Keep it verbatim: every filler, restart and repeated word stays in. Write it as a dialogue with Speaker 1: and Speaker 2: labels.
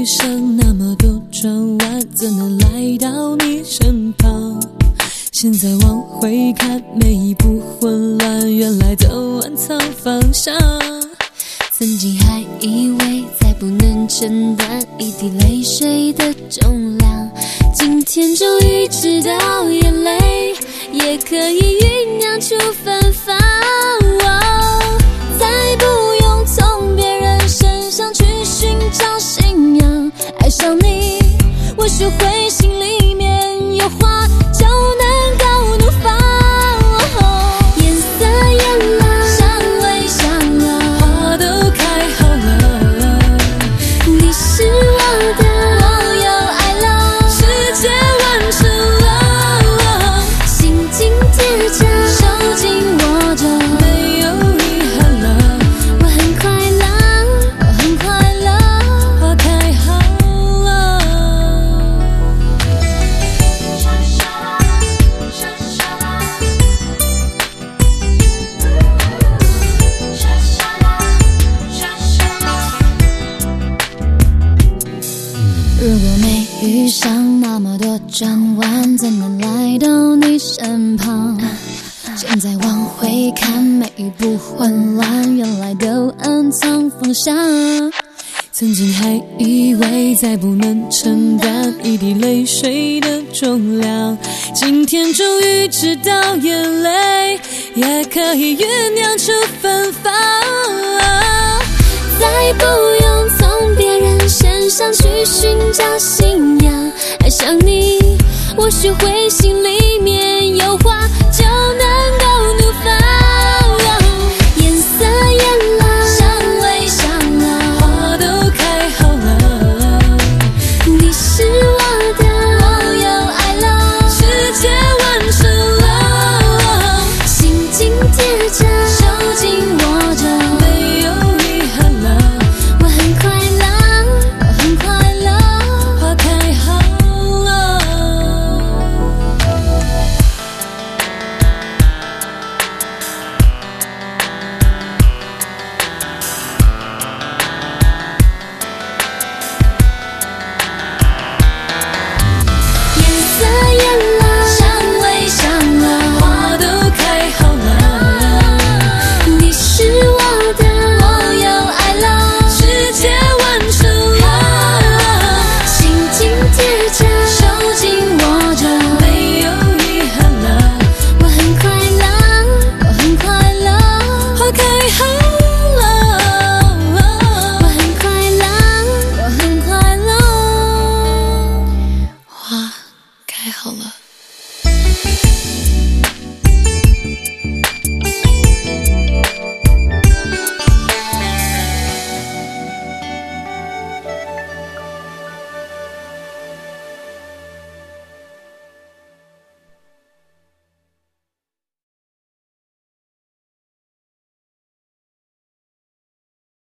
Speaker 1: 生那么多转弯，怎能来到你身旁？现在往回看，每一步混乱，原来都暗藏方向。曾经还以为再不能承担一滴泪水的重量，今天终于知道眼泪也可以酝酿出芬芳。哦，再不用从别人身上去寻找信仰，爱上你，我学会心里面有话就能够怒放。哦，颜色艳了，香味香了，花都开好了，你是我的，我又爱了，世界完成了，心紧贴着，手紧握着，没有遗憾了，我很快乐，我很快乐，花开好了。如果没遇上那么多转弯，怎能来到你身旁？现在往回看，每一步混乱，原来都暗藏方向。曾经还以为再不能承担一滴泪水的重量，今天终于知道眼泪也可以酝酿出芬芳。再不用从别人身上去寻找信仰，爱上你，我学会心里